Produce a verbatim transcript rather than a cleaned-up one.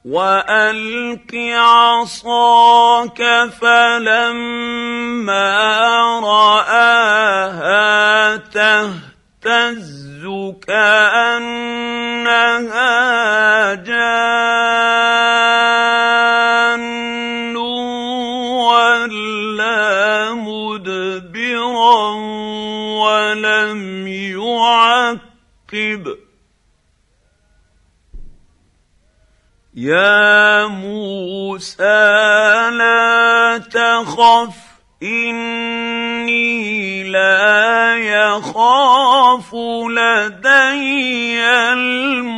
وَأَلْقِ عَصَاكَ فَلَمَّا رَآهَا تَهْتَزُّ كَأَنَّهَا جَانٌّ وَلَّىٰ مُدْبِرًا وَلَمْ يُعَقِّبْ ۚ يَا مُوسَىٰ لَا تَخَفْ إِنِّي لَا يَخَافُ لَدَيَّ الْمُرْسَلُونَ